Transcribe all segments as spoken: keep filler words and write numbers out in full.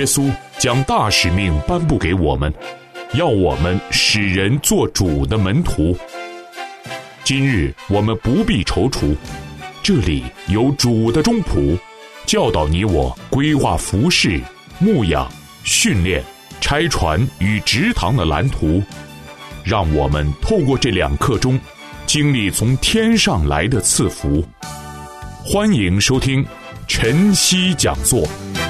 稣将大使命颁布给我们，要我们使人做主的门徒。今日我们不必踌躇，这里有主的中仆，教导你我规划服事、牧养、训练、拆船与植堂的蓝图，让我们透过这两刻钟，经历从天上来的赐福。欢迎收听晨曦讲座。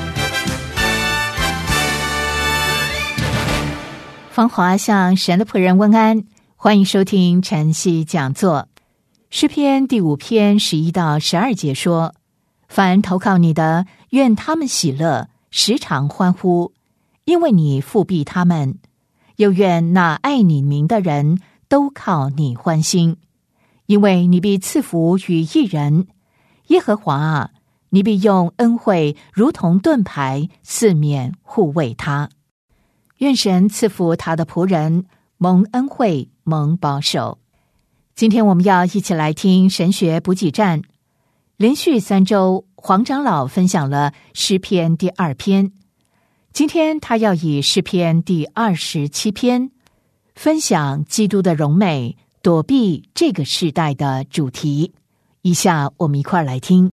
芳华向神的仆人问安，欢迎收听晨曦讲座。诗篇第五篇十一到十二节说：凡投靠你的，愿他们喜乐，时常欢呼，因为你复庇他们；又愿那爱你名的人都靠你欢心，因为你必赐福于义人。耶和华啊，你必用恩惠如同盾牌，四面护卫他。愿神赐福他的仆人，蒙恩惠，蒙保守。今天我们要一起来听神学补给站，连续三周，黄长老分享了诗篇第二篇。今天他要以诗篇第二十七篇分享基督的荣美，躲避这个世代的主题。以下我们一块来听。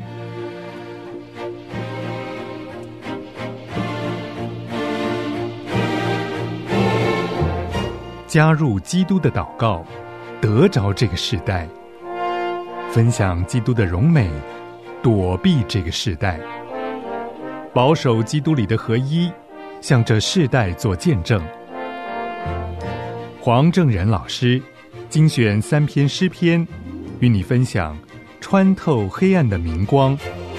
加入基督的祷告，得着这个世代，分享基督的荣美，躲避这个世代，保守基督里的合一，向这世代做见证。黄正仁老师精选三篇诗篇，与你分享穿透黑暗的明光。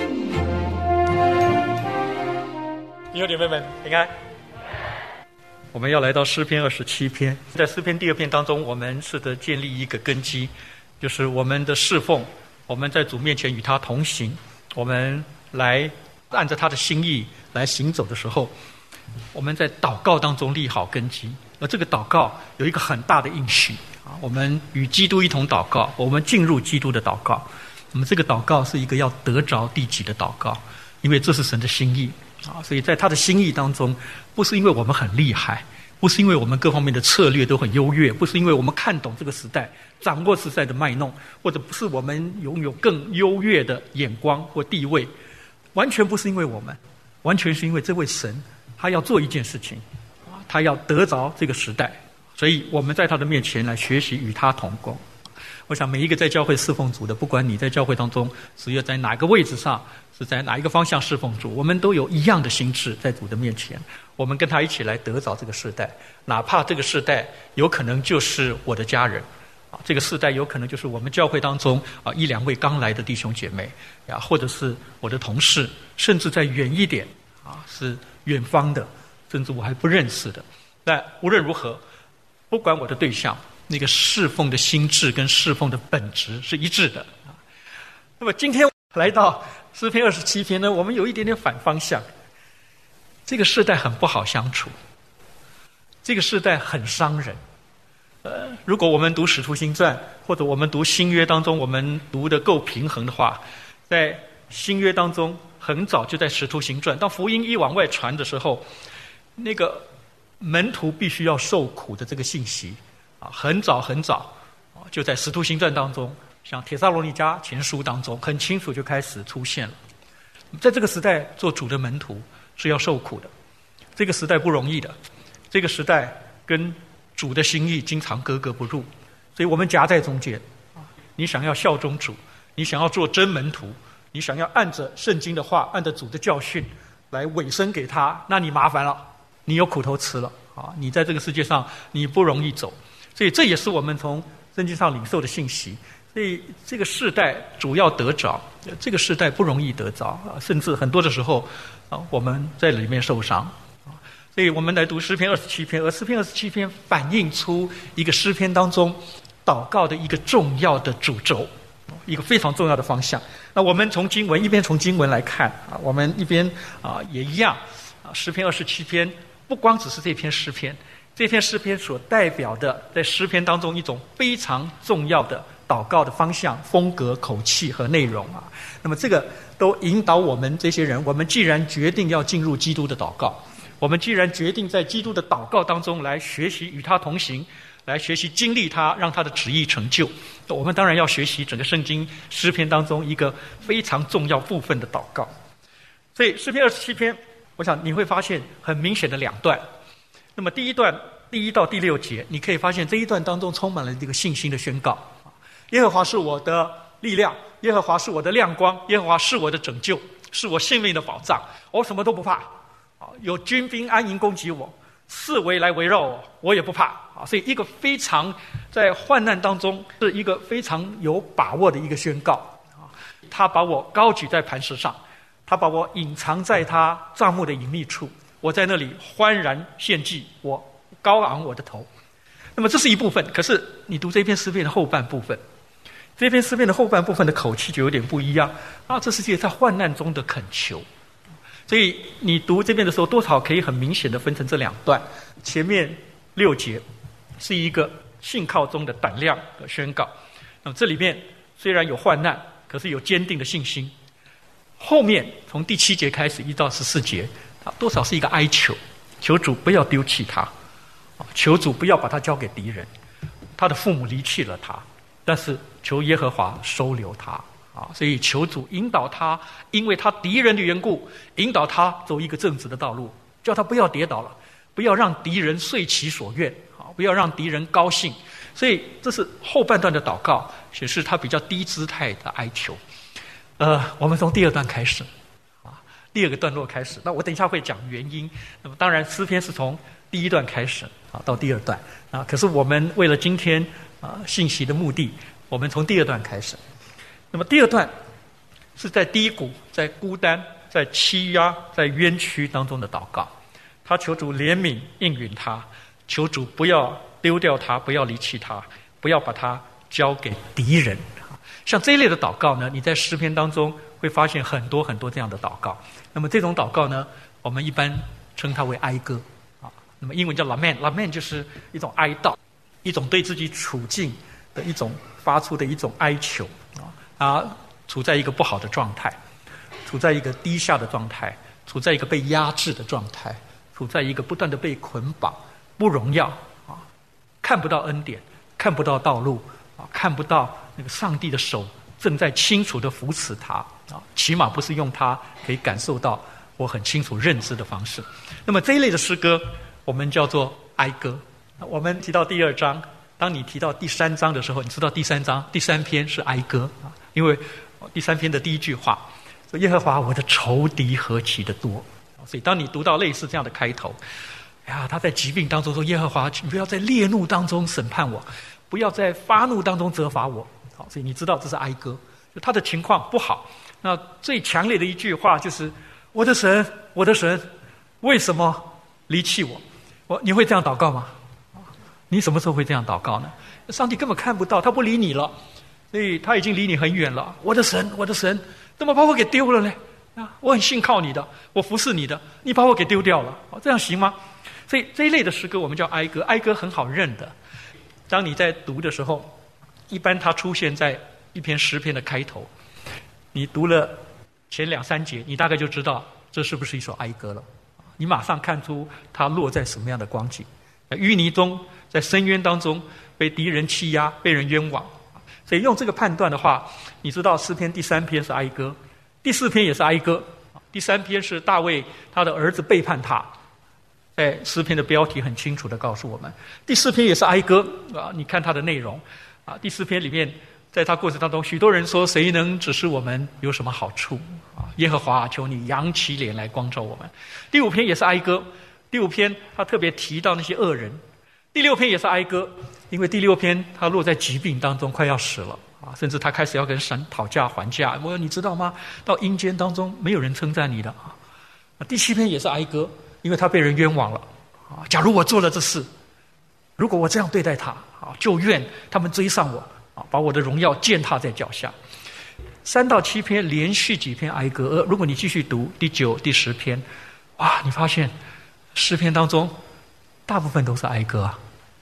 弟兄姐妹们平安。我们要来到诗篇二十七篇，在诗篇第二篇当中，我们试着建立一个根基，就是我们的侍奉，我们在主面前与他同行，我们来按着他的心意来行走的时候，我们在祷告当中立好根基。而这个祷告有一个很大的应许啊，我们与基督一同祷告，我们进入基督的祷告。我们这个祷告是一个要得着地己的祷告，因为这是神的心意啊，所以在他的心意当中，不是因为我们很厉害，不是因为我们各方面的策略都很优越，不是因为我们看懂这个时代，掌握时代的脉弄，或者不是我们拥有更优越的眼光或地位，完全不是因为我们，完全是因为这位神他要做一件事情，他要得着这个时代，所以我们在他的面前来学习与他同工。我想每一个在教会侍奉主的，不管你在教会当中只有在哪个位置上，是在哪一个方向侍奉主，我们都有一样的心志在主的面前，我们跟他一起来得着这个世代，哪怕这个世代有可能就是我的家人啊，这个世代有可能就是我们教会当中啊一两位刚来的弟兄姐妹啊，或者是我的同事，甚至再远一点啊是远方的，甚至我还不认识的。但无论如何，不管我的对象，那个侍奉的心智跟侍奉的本质是一致的。那么今天来到诗篇二十七篇呢，我们有一点点反方向。这个世代很不好相处，这个世代很伤人。呃，如果我们读使徒行传，或者我们读新约当中，我们读得够平衡的话，在新约当中很早就在使徒行传，当福音一往外传的时候，那个门徒必须要受苦的这个信息啊，很早很早啊，就在使徒行传当中，像帖撒罗尼迦前书当中，很清楚就开始出现了。在这个时代做主的门徒是要受苦的，这个时代不容易的，这个时代跟主的心意经常格格不入，所以我们夹在中间。你想要效忠主，你想要做真门徒，你想要按着圣经的话，按着主的教训来委身给他，那你麻烦了，你有苦头吃了啊！你在这个世界上你不容易走，所以这也是我们从圣经上领受的信息。所以这个世代主要得着，这个世代不容易得着啊，甚至很多的时候啊，我们在里面受伤啊。所以我们来读诗篇二十七篇，而诗篇二十七篇反映出一个诗篇当中祷告的一个重要的主轴，一个非常重要的方向。那我们从经文一边从经文来看啊，我们一边啊也一样啊，诗篇二十七篇不光只是这篇诗篇，这篇诗篇所代表的在诗篇当中一种非常重要的祷告的方向、风格、口气和内容啊。那么这个都引导我们这些人，我们既然决定要进入基督的祷告，我们既然决定在基督的祷告当中来学习与他同行，来学习经历他，让他的旨意成就，我们当然要学习整个圣经诗篇当中一个非常重要部分的祷告。所以诗篇二十七篇，我想你会发现很明显的两段。那么第一段第一到第六节，你可以发现这一段当中充满了这个信心的宣告。耶和华是我的力量，耶和华是我的亮光，耶和华是我的拯救，是我性命的保障，我什么都不怕。有军兵安营攻击我，四围来围绕我，我也不怕。所以一个非常在患难当中是一个非常有把握的一个宣告。他把我高举在磐石上，他把我隐藏在他帐幕的隐秘处，我在那里欢然献祭，我高昂我的头。那么这是一部分，可是你读这篇诗篇的后半部分，这篇诗篇的后半部分的口气就有点不一样啊！这是在患难中的恳求，所以你读这边的时候，多少可以很明显的分成这两段。前面六节是一个信靠中的胆量的宣告，那么这里面虽然有患难，可是有坚定的信心。后面从第七节开始一到十四节，它多少是一个哀求，求主不要丢弃他，求主不要把他交给敌人，他的父母离弃了他，但是求耶和华收留他啊！所以求主引导他，因为他敌人的缘故，引导他走一个正直的道路，叫他不要跌倒了，不要让敌人遂其所愿啊！不要让敌人高兴。所以这是后半段的祷告，显示他比较低姿态的哀求。呃，我们从第二段开始啊，第二个段落开始。那我等一下会讲原因。那么当然，诗篇是从第一段开始啊，到第二段啊。可是我们为了今天啊信息的目的，我们从第二段开始。那么第二段是在低谷、在孤单、在欺压、在冤屈当中的祷告。他求主怜悯应允他，求主不要丢掉他，不要离弃他，不要把他交给敌人。像这一类的祷告呢，你在诗篇当中会发现很多很多这样的祷告。那么这种祷告呢，我们一般称它为哀歌啊。那么英文叫 lament，lament 就是一种哀悼，一种对自己处境的一种发出的一种哀求啊。啊，处在一个不好的状态，处在一个低下的状态，处在一个被压制的状态，处在一个不断的被捆绑、不荣耀啊，看不到恩典，看不到道路啊，看不到那个上帝的手正在清楚地扶持他啊，起码不是用他可以感受到我很清楚认知的方式。那么这一类的诗歌，我们叫做哀歌。我们提到第二章，当你提到第三章的时候，你知道第三章第三篇是哀歌啊，因为第三篇的第一句话说：“耶和华，我的仇敌何其的多。”所以当你读到类似这样的开头，哎呀，他在疾病当中说：“耶和华，你不要在烈怒当中审判我，不要在发怒当中责罚我。”好，所以你知道这是哀歌，就他的情况不好。那最强烈的一句话就是：“我的神，我的神，为什么离弃我？”我你会这样祷告吗？你什么时候会这样祷告呢？上帝根本看不到，他不理你了，所以他已经离你很远了。我的神，我的神，怎么把我给丢了呢？啊，我很信靠你的，我服侍你的，你把我给丢掉了，这样行吗？所以这一类的诗歌我们叫哀歌，哀歌很好认的。当你在读的时候，一般它出现在一篇诗篇的开头，你读了前两三节，你大概就知道这是不是一首哀歌了。你马上看出它落在什么样的光景，在淤泥中，在深渊当中，被敌人欺压，被人冤枉。所以用这个判断的话，你知道诗篇第三篇是哀歌，第四篇也是哀歌，第三篇是大卫他的儿子背叛他，在诗篇的标题很清楚地告诉我们。第四篇也是哀歌啊，你看它的内容啊，第四篇里面，在他过程当中，许多人说：“谁能指示我们有什么好处？”啊，耶和华，求你扬起脸来光照我们。第五篇也是哀歌，第五篇他特别提到那些恶人。第六篇也是哀歌，因为第六篇他落在疾病当中，快要死了啊，甚至他开始要跟神讨价还价。我你知道吗？到阴间当中没有人称赞你的啊。第七篇也是哀歌，因为他被人冤枉了啊。假如我做了这事，如果我这样对待他啊，就愿他们追上我啊，把我的荣耀践踏在脚下。三到七篇连续几篇哀歌，而如果你继续读第九、第十篇，哇，你发现诗篇当中大部分都是哀歌啊。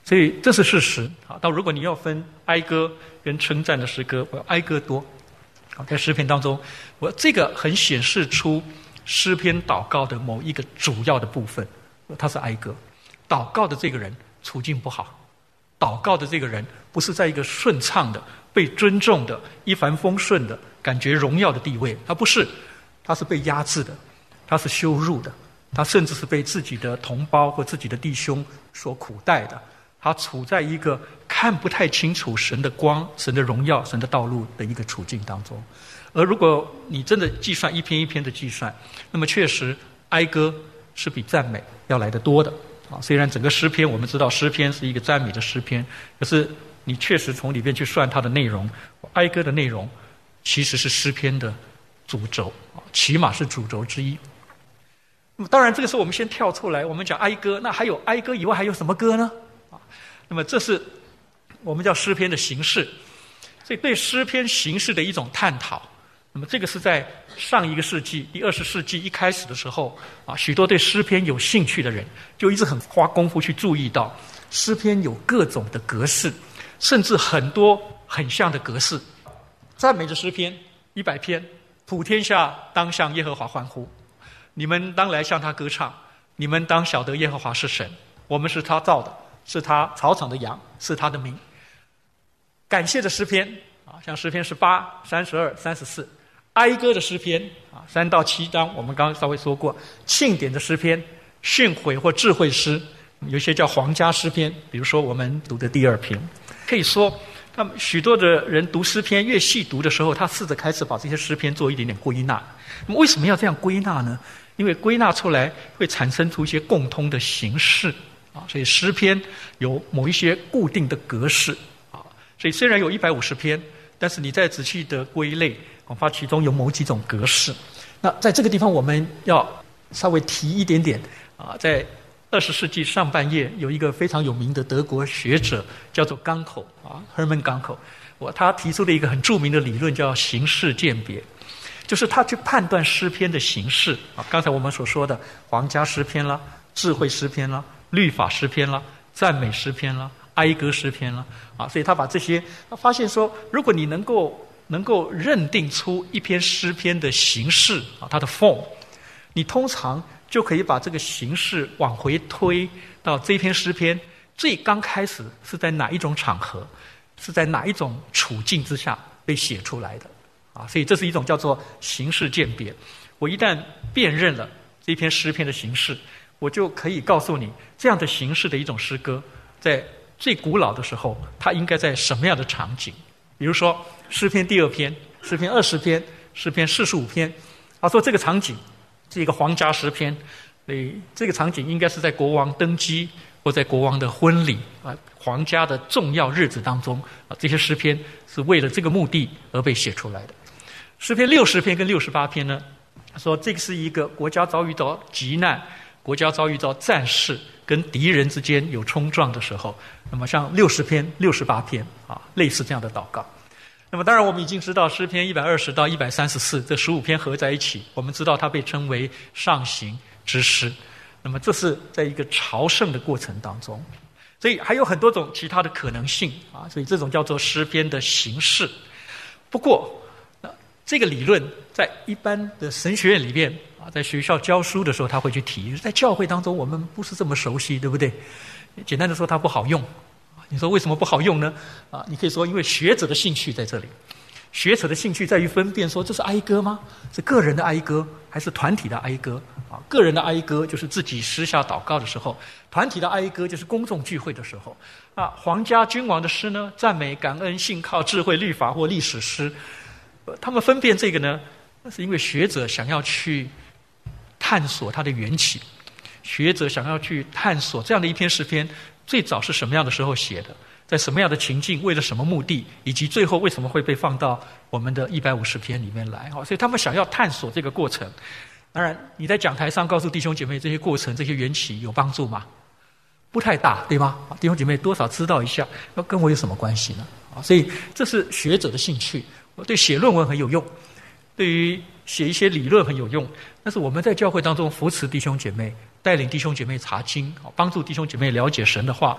所以这是事实啊。但如果你要分哀歌跟称赞的诗歌，我哀歌多。好，在诗篇当中，我这个很显示出诗篇祷告的某一个主要的部分，它是哀歌。祷告的这个人处境不好，祷告的这个人不是在一个顺畅的、被尊重的、一帆风顺的、感觉荣耀的地位，他不是，他是被压制的，他是羞辱的，他甚至是被自己的同胞或自己的弟兄所苦待的。他处在一个看不太清楚神的光、神的荣耀、神的道路的一个处境当中。而如果你真的计算一篇一篇的计算，那么确实哀歌是比赞美要来得多的啊。虽然整个诗篇我们知道诗篇是一个赞美的诗篇，可是你确实从里面去算它的内容，哀歌的内容其实是诗篇的主轴，起码是主轴之一。那么当然这个时候我们先跳出来，我们讲哀歌，那还有哀歌以外还有什么歌呢？那么这是我们叫诗篇的形式，所以对诗篇形式的一种探讨。那么这个是在上一个世纪，第二十世纪一开始的时候啊，许多对诗篇有兴趣的人就一直很花功夫去注意到诗篇有各种的格式，甚至很多很像的格式。赞美的诗篇一百篇，普天下当向耶和华欢呼，你们当来向他歌唱，你们当晓得耶和华是神，我们是他造的，是他草场的羊，是他的名。感谢的诗篇啊，像诗篇十八、三十二、三十四。哀歌的诗篇啊，三到七章我们刚刚稍微说过。庆典的诗篇、训诲或智慧诗，有一些叫皇家诗篇，比如说我们读的第二篇。可以说他们许多的人读诗篇越细读的时候，他试着开始把这些诗篇做一点点归纳。那么为什么要这样归纳呢？因为归纳出来会产生出一些共通的形式啊，所以诗篇有某一些固定的格式啊。所以虽然有一百五十篇，但是你再仔细的归类，恐怕其中有某几种格式。那在这个地方我们要稍微提一点点啊，在二十世纪上半叶有一个非常有名的德国学者叫做冈口啊 Hermann Gankel， 我他提出了一个很著名的理论叫形式鉴别，就是他去判断诗篇的形式啊，刚才我们所说的皇家诗篇啦、智慧诗篇啦、律法诗篇啦、赞美诗篇啦、哀歌诗篇啦啊，所以他把这些，他发现说，如果你能够能够认定出一篇诗篇的形式啊，它的 form， 你通常就可以把这个形式往回推到这篇诗篇最刚开始是在哪一种场合，是在哪一种处境之下被写出来的啊，所以这是一种叫做形式鉴别。我一旦辨认了这篇诗篇的形式，我就可以告诉你这样的形式的一种诗歌在最古老的时候它应该在什么样的场景。比如说诗篇第二篇、诗篇二十篇、诗篇四十五篇，他说这个场景是一个皇家诗篇，所以这个场景应该是在国王登基或在国王的婚礼啊，皇家的重要日子当中啊，这些诗篇是为了这个目的而被写出来的。诗篇六十篇跟六十八篇呢，他说这个是一个国家遭遇到急难、国家遭遇到战事跟敌人之间有冲撞的时候，那么像六十篇、六十八篇啊，类似这样的祷告。那么当然我们已经知道诗篇一百二十到一百三十四这十五篇合在一起，我们知道它被称为上行之诗。那么这是在一个朝圣的过程当中，所以还有很多种其他的可能性啊，所以这种叫做诗篇的形式。不过这个理论在一般的神学院里面啊，在学校教书的时候他会去提，在教会当中我们不是这么熟悉，对不对？简单的说它不好用。你说为什么不好用呢？啊，你可以说因为学者的兴趣在这里，学者的兴趣在于分辨说这是哀歌吗？是个人的哀歌还是团体的哀歌？啊，个人的哀歌就是自己私下祷告的时候，团体的哀歌就是公众聚会的时候。啊，皇家君王的诗呢，赞美、感恩、信靠、智慧、律法或历史诗，他们分辨这个呢，那是因为学者想要去探索它的缘起，学者想要去探索这样的一篇诗篇最早是什么样的时候写的，在什么样的情境，为了什么目的，以及最后为什么会被放到我们的一百五十篇里面来。所以他们想要探索这个过程。当然你在讲台上告诉弟兄姐妹这些过程、这些缘起有帮助吗？不太大，对吗？弟兄姐妹多少知道一下，那跟我有什么关系呢？所以这是学者的兴趣，对写论文很有用，对于写一些理论很有用。但是我们在教会当中扶持弟兄姐妹，带领弟兄姐妹查经，帮助弟兄姐妹了解神的话，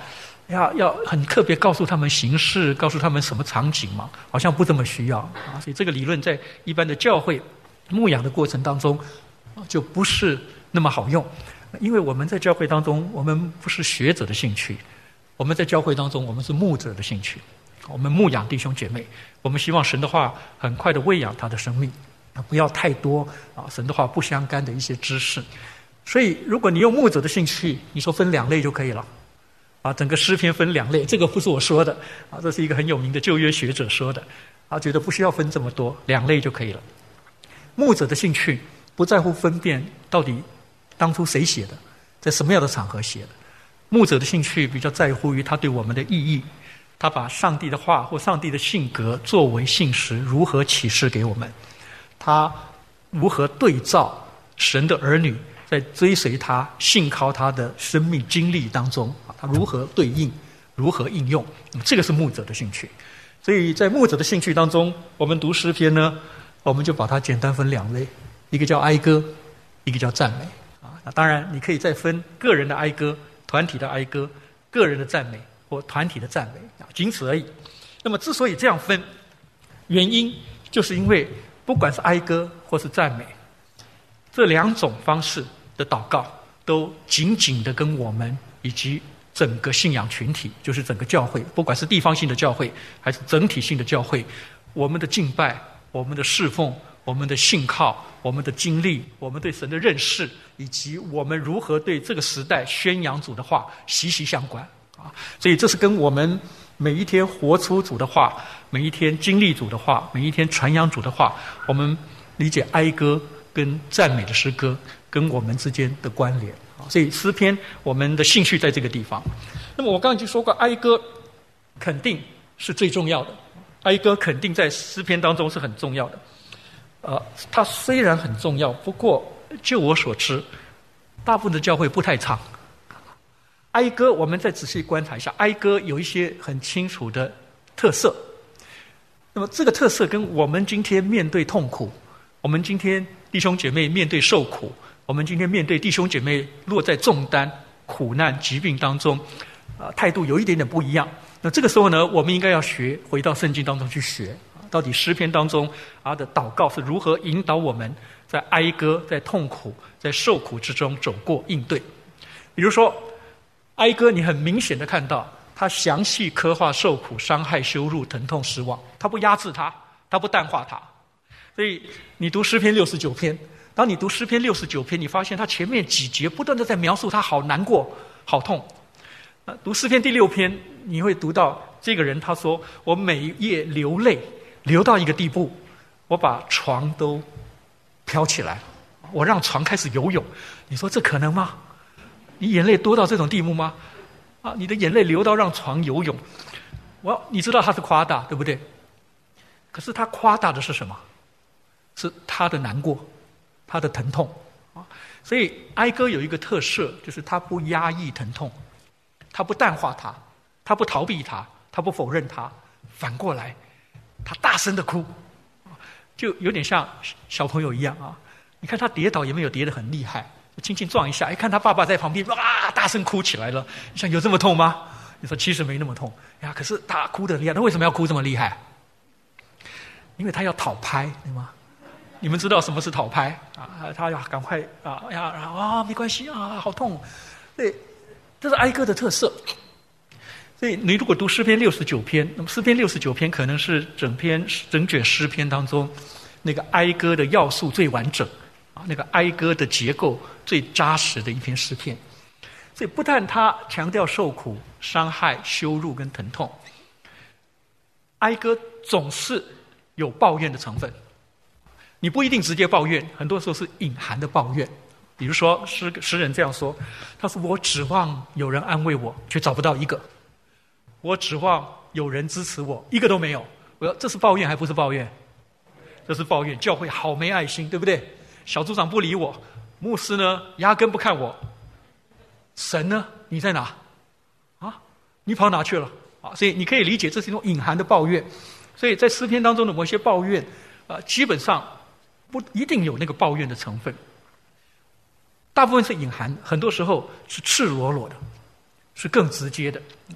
要要很特别告诉他们形式，告诉他们什么场景嘛，好像不这么需要啊。所以这个理论在一般的教会牧养的过程当中，就不是那么好用。因为我们在教会当中，我们不是学者的兴趣，我们在教会当中，我们是牧者的兴趣。我们牧养弟兄姐妹，我们希望神的话很快的喂养他的生命，不要太多啊神的话不相干的一些知识。所以如果你用牧者的兴趣，你说分两类就可以了啊，整个诗篇分两类，这个不是我说的啊，这是一个很有名的旧约学者说的啊，觉得不需要分这么多，两类就可以了。牧者的兴趣不在乎分辨到底当初谁写的，在什么样的场合写的，牧者的兴趣比较在乎于他对我们的意义，他把上帝的话或上帝的性格作为信实如何启示给我们，他如何对照神的儿女在追随他信靠他的生命经历当中，他如何对应如何应用，这个是牧者的兴趣。所以在牧者的兴趣当中，我们读诗篇呢，我们就把它简单分两类，一个叫哀歌，一个叫赞美啊。那当然你可以再分个人的哀歌、团体的哀歌、个人的赞美或团体的赞美啊，仅此而已。那么之所以这样分，原因就是因为不管是哀歌或是赞美，这两种方式的祷告都紧紧的跟我们以及整个信仰群体，就是整个教会，不管是地方性的教会还是整体性的教会，我们的敬拜、我们的侍奉、我们的信靠、我们的经历、我们对神的认识，以及我们如何对这个时代宣扬主的话息息相关啊！所以这是跟我们每一天活出主的话，每一天经历主的话，每一天传扬主的话，我们理解哀歌跟赞美的诗歌跟我们之间的关联。所以诗篇我们的兴趣在这个地方。那么我刚刚已经说过，哀歌肯定是最重要的，哀歌肯定在诗篇当中是很重要的。呃，它虽然很重要，不过就我所知，大部分的教会不太唱哀歌。我们再仔细观察一下，哀歌有一些很清楚的特色。那么这个特色跟我们今天面对痛苦，我们今天弟兄姐妹面对受苦，我们今天面对弟兄姐妹落在重担、苦难、疾病当中，啊、呃，态度有一点点不一样。那这个时候呢，我们应该要学，回到圣经当中去学，到底诗篇当中啊的祷告是如何引导我们在哀歌、在痛苦、在受苦之中走过应对。比如说，哀歌你很明显的看到，他详细刻画受苦、伤害、羞辱、疼痛、失望，他不压制它，他不淡化它。所以你读诗篇六十九篇。当你读诗篇六十九篇，你发现他前面几节不断的在描述他好难过、好痛。呃，读诗篇第六篇，你会读到这个人他说：“我每一夜流泪，流到一个地步，我把床都飘起来，我让床开始游泳。”你说这可能吗？你眼泪多到这种地步吗？啊，你的眼泪流到让床游泳，我你知道他是夸大，对不对？可是他夸大的是什么？是他的难过。他的疼痛啊，所以哀歌有一个特色，就是他不压抑疼痛，他不淡化它，他不逃避它，他不否认它，反过来，他大声的哭，就有点像小朋友一样啊。你看他跌倒也没有跌得很厉害，轻轻撞一下，一看他爸爸在旁边，哇，大声哭起来了。你想有这么痛吗？你说其实没那么痛呀，可是他哭得厉害，他为什么要哭这么厉害？因为他要讨拍，对吗？你们知道什么是讨拍啊？他要赶快啊呀啊，没关系啊，好痛。对，这是哀歌的特色。所以你如果读诗篇六十九篇，那么诗篇六十九篇可能是整篇整卷诗篇当中那个哀歌的要素最完整啊，那个哀歌的结构最扎实的一篇诗篇。所以不但他强调受苦、伤害、羞辱跟疼痛，哀歌总是有抱怨的成分。你不一定直接抱怨，很多时候是隐含的抱怨。比如说诗诗人这样说，他说：“我指望有人安慰我，却找不到一个；我指望有人支持我，一个都没有。”我说这是抱怨还不是抱怨？这是抱怨。教会好没爱心，对不对？小组长不理我，牧师呢压根不看我。神呢？你在哪？啊？你跑哪去了？啊！所以你可以理解，这是一种隐含的抱怨。所以在诗篇当中的某些抱怨，啊、呃，基本上不一定有那个抱怨的成分，大部分是隐含，很多时候是赤裸裸的，是更直接的。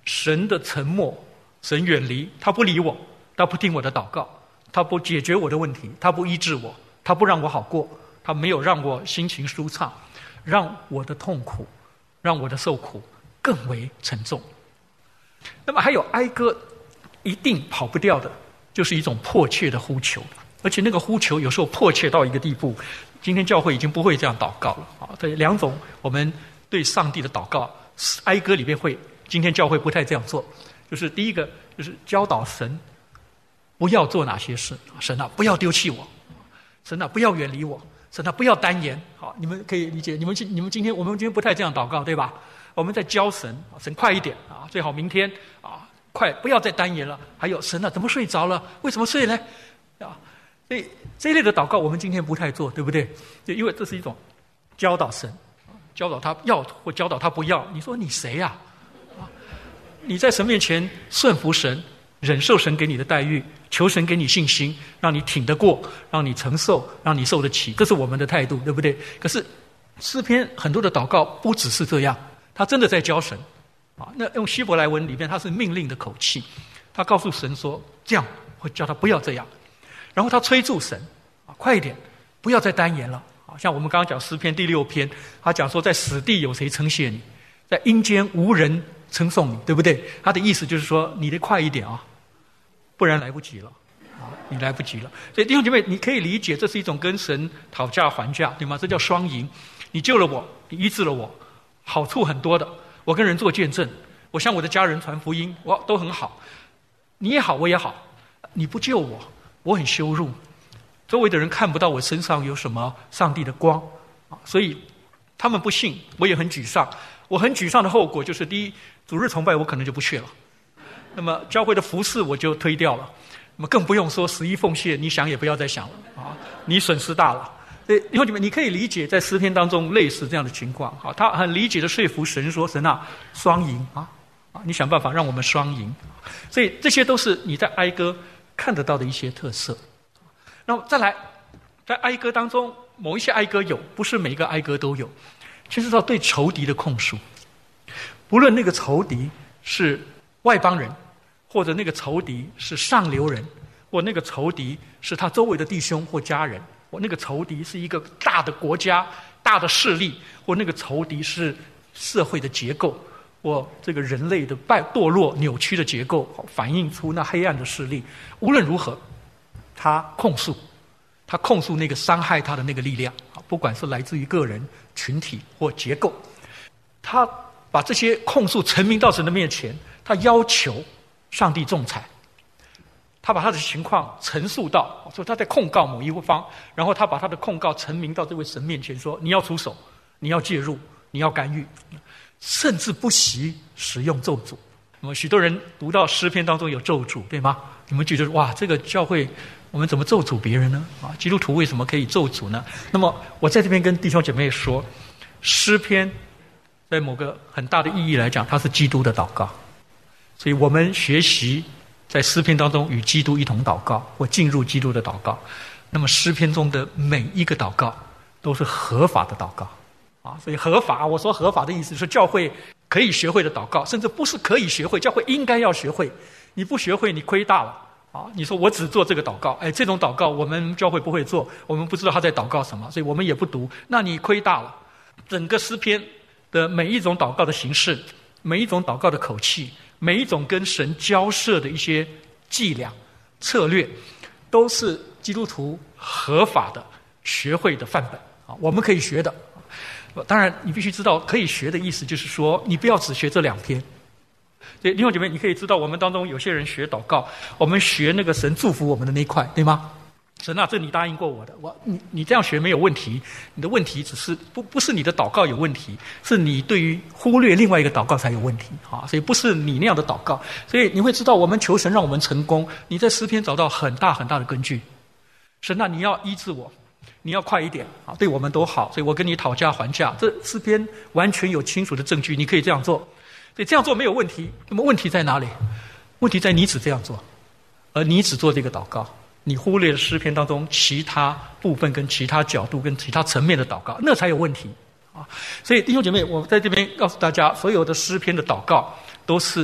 神的沉默，神远离，他不理我，他不听我的祷告，他不解决我的问题，他不医治我，他不让我好过，他没有让我心情舒畅，让我的痛苦，让我的受苦更为沉重。那么还有哀歌一定跑不掉的，就是一种迫切的呼求，而且那个呼求有时候迫切到一个地步，今天教会已经不会这样祷告了啊。这两种我们对上帝的祷告，哀歌里面会，今天教会不太这样做。就是第一个就是教导神不要做哪些事，神啊不要丢弃我，神啊不要远离我，神啊不要单言。好，你们可以理解，你们今你们今天我们今天不太这样祷告，对吧？我们在教神，神快一点啊，最好明天啊，快不要再单言了。还有神啊，怎么睡着了？为什么睡呢？啊，所以这一类的祷告我们今天不太做，对不对？就因为这是一种教导神，教导他要或教导他不要。你说你谁呀？啊，你在神面前顺服神，忍受神给你的待遇，求神给你信心，让你挺得过，让你承受，让你受得起，这是我们的态度，对不对？可是诗篇很多的祷告不只是这样。他真的在教神啊，那用希伯来文里面他是命令的口气，他告诉神说这样，会叫他不要这样，然后他催促神啊，快一点，不要再单言了啊。像我们刚刚讲诗篇第六篇，他讲说在死地有谁称谢你，在阴间无人称颂你，对不对？他的意思就是说你得快一点啊，不然来不及了啊，你来不及了。所以弟兄姐妹，你可以理解这是一种跟神讨价还价，对吗？这叫双赢，你救了我，你医治了我，好处很多的，我跟人做见证，我向我的家人传福音，我都很好，你也好我也好，你不救我，我很羞辱，周围的人看不到我身上有什么上帝的光，所以他们不信，我也很沮丧。我很沮丧的后果就是，第一，主日崇拜我可能就不去了，那么教会的服事我就推掉了，那么更不用说十一奉献，你想也不要再想了啊，你损失大了。对，以后你们你可以理解在诗篇当中类似这样的情况，好，他很理解的说服神说，神啊，双赢啊，啊，你想办法让我们双赢，所以这些都是你在哀歌看得到的一些特色。那么再来，在哀歌当中，某一些哀歌有，不是每一个哀歌都有，牵涉到对仇敌的控诉，不论那个仇敌是外邦人，或者那个仇敌是上流人，或那个仇敌是他周围的弟兄或家人。我那个仇敌是一个大的国家、大的势力，或那个仇敌是社会的结构，或这个人类的败堕落、扭曲的结构，反映出那黑暗的势力。无论如何，他控诉，他控诉那个伤害他的那个力量，不管是来自于个人、群体或结构，他把这些控诉陈明到神的面前，他要求上帝仲裁。他把他的情况陈述到，说他在控告某一方，然后他把他的控告陈明到这位神面前，说你要出手，你要介入，你要干预，甚至不惜使用咒诅。那么许多人读到诗篇当中有咒诅，对吗？你们觉得哇，这个教会我们怎么咒诅别人呢？啊，基督徒为什么可以咒诅呢？那么我在这边跟弟兄姐妹说，诗篇在某个很大的意义来讲，它是基督的祷告，所以我们学习在诗篇当中与基督一同祷告，或进入基督的祷告。那么诗篇中的每一个祷告都是合法的祷告啊，所以合法，我说合法的意思是教会可以学会的祷告，甚至不是可以学会，教会应该要学会。你不学会，你亏大了啊！你说我只做这个祷告，哎，这种祷告我们教会不会做，我们不知道他在祷告什么，所以我们也不读，那你亏大了。整个诗篇的每一种祷告的形式，每一种祷告的口气，每一种跟神交涉的一些伎俩、策略，都是基督徒合法的学会的范本啊，我们可以学的。当然，你必须知道，可以学的意思就是说，你不要只学这两篇。所以弟兄姐妹，你可以知道，我们当中有些人学祷告，我们学那个神祝福我们的那一块，对吗？神啊，这你答应过我的，我你你这样学没有问题，你的问题只是不不是你的祷告有问题，是你对于忽略另外一个祷告才有问题啊！所以不是你那样的祷告，所以你会知道，我们求神让我们成功，你在诗篇找到很大很大的根据。神啊，你要医治我，你要快一点啊，对我们都好，所以我跟你讨价还价。这诗篇完全有清楚的证据，你可以这样做，所以这样做没有问题。那么问题在哪里？问题在你只这样做，而你只做这个祷告。你忽略了诗篇当中其他部分跟其他角度跟其他层面的祷告，那才有问题啊！所以弟兄姐妹，我在这边告诉大家，所有的诗篇的祷告都是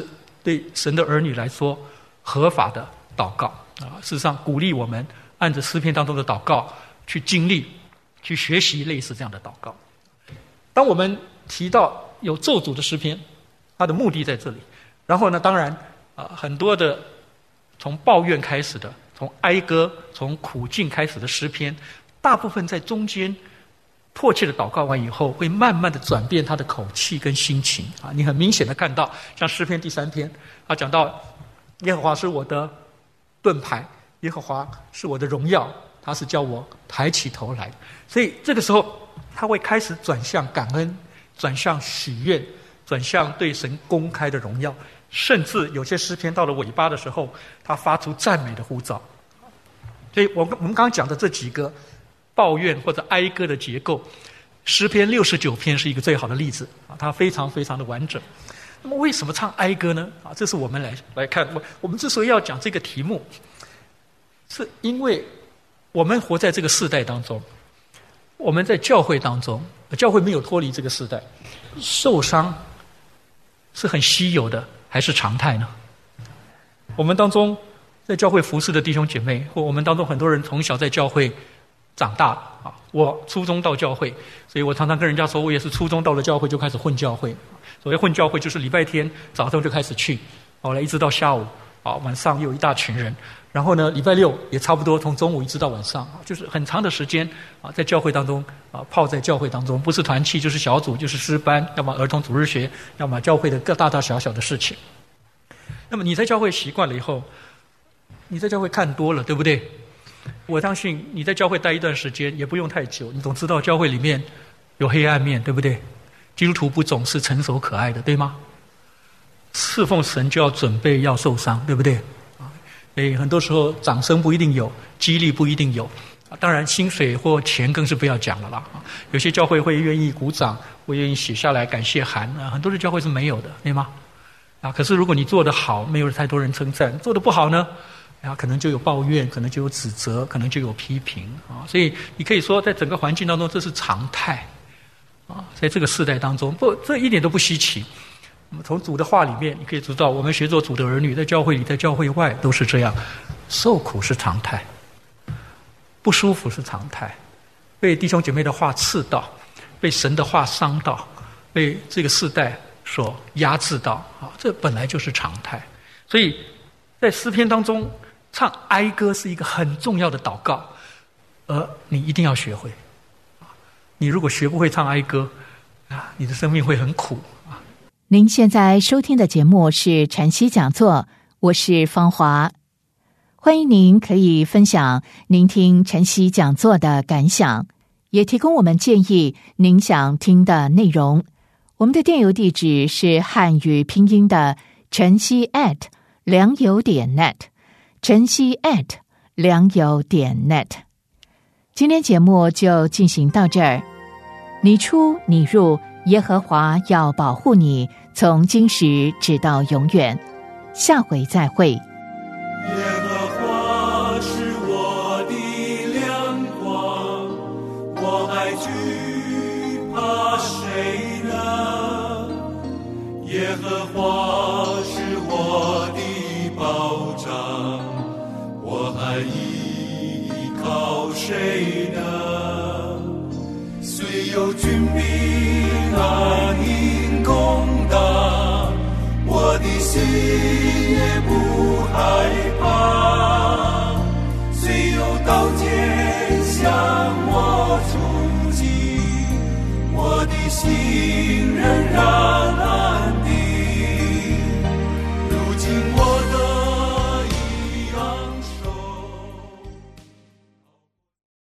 对神的儿女来说合法的祷告啊。事实上鼓励我们按着诗篇当中的祷告去经历、去学习类似这样的祷告。当我们提到有咒诅的诗篇，它的目的在这里。然后呢，当然啊，很多的从抱怨开始的，从哀歌、从苦境开始的诗篇，大部分在中间迫切的祷告完以后，会慢慢的转变他的口气跟心情啊。你很明显的看到，像诗篇第三篇啊，讲到耶和华是我的盾牌，耶和华是我的荣耀，他是叫我抬起头来。所以这个时候他会开始转向感恩，转向喜悦，转向对神公开的荣耀，甚至有些诗篇到了尾巴的时候，他发出赞美的呼召。所以我我们刚刚讲的这几个抱怨或者哀歌的结构，诗篇六十九篇是一个最好的例子啊，它非常非常的完整。那么为什么唱哀歌呢？啊，这是我们来来看，我我们之所以要讲这个题目，是因为我们活在这个世代当中，我们在教会当中，教会没有脱离这个世代，受伤是很稀有的，还是常态呢？我们当中在教会服侍的弟兄姐妹，或我们当中很多人从小在教会长大啊，我初中到教会，所以我常常跟人家说，我也是初中到了教会就开始混教会。所谓混教会，就是礼拜天早上就开始去，后来一直到下午啊，晚上又有一大群人。然后呢，礼拜六也差不多从中午一直到晚上，就是很长的时间啊，在教会当中啊，泡在教会当中，不是团契就是小组，就是诗班，要么儿童主日学，要么教会的各大大小小的事情。那么你在教会习惯了以后，你在教会看多了，对不对？我相信你在教会待一段时间，也不用太久，你总知道教会里面有黑暗面，对不对？基督徒不总是成熟可爱的，对吗？侍奉神就要准备要受伤，对不对？所以很多时候掌声不一定有，激励不一定有，当然薪水或钱更是不要讲了啦。有些教会会愿意鼓掌，会愿意写下来感谢函啊，很多的教会是没有的，对吗？啊，可是如果你做得好，没有太多人称赞；做得不好呢，啊，可能就有抱怨，可能就有指责，可能就有批评啊。所以你可以说，在整个环境当中，这是常态啊，在这个世代当中，不，这一点都不稀奇。那么从主的话里面，你可以知道，我们学做主的儿女，在教会里，在教会外都是这样，受苦是常态，不舒服是常态，被弟兄姐妹的话刺到，被神的话伤到，被这个世代所压制到啊，这本来就是常态。所以在诗篇当中，唱哀歌是一个很重要的祷告，而你一定要学会。你如果学不会唱哀歌啊，你的生命会很苦啊。 您现在收听的节目是晨曦讲座，我是芳华。欢迎您可以分享您听晨曦讲座的感想，也提供我们建议您想听的内容。我们的电邮地址是汉语拼音的晨曦 at 良友点 net， 晨曦 at 良友点 net。 今天节目就进行到这儿，你出你入，耶和华要保护你，从今时直到永远。下回再会。 耶和华是我的亮光，我还惧怕谁呢？耶和华是我的保障，我还依靠谁呢？虽有军兵安营攻打，我的心也不害怕。虽有刀剑向我出击，我的心